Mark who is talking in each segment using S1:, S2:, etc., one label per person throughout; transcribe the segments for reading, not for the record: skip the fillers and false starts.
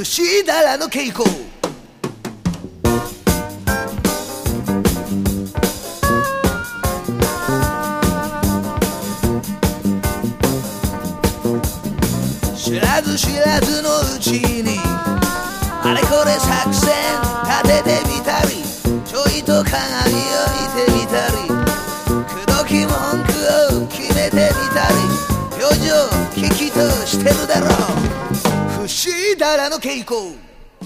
S1: 串だらの稽古。知らず知らずのうちにあれこれ作戦立ててみたり、ちょいと鏡を見てみたり、口説き文句を決めてみたり、表情聞きとしてるだろう。串だらの稽古。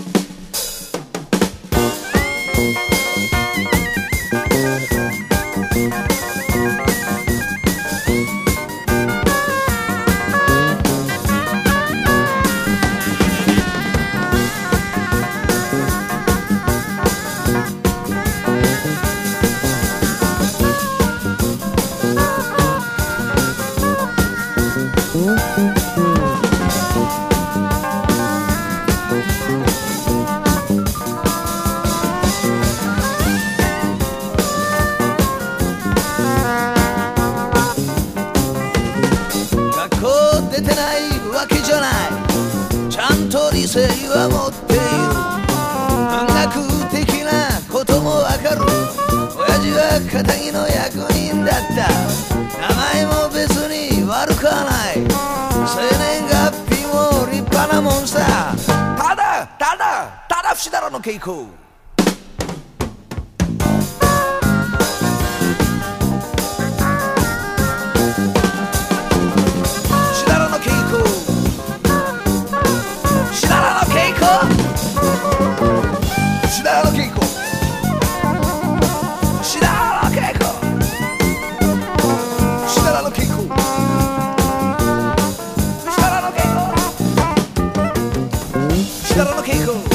S1: 出てないわけじゃない、ちゃんと理性は持っている。文学的なこともわかる。親父は片木の役人だった。名前も別に悪くはない。生年月日も立派なもんさ。ただ節だらの稽古。Got on the cake.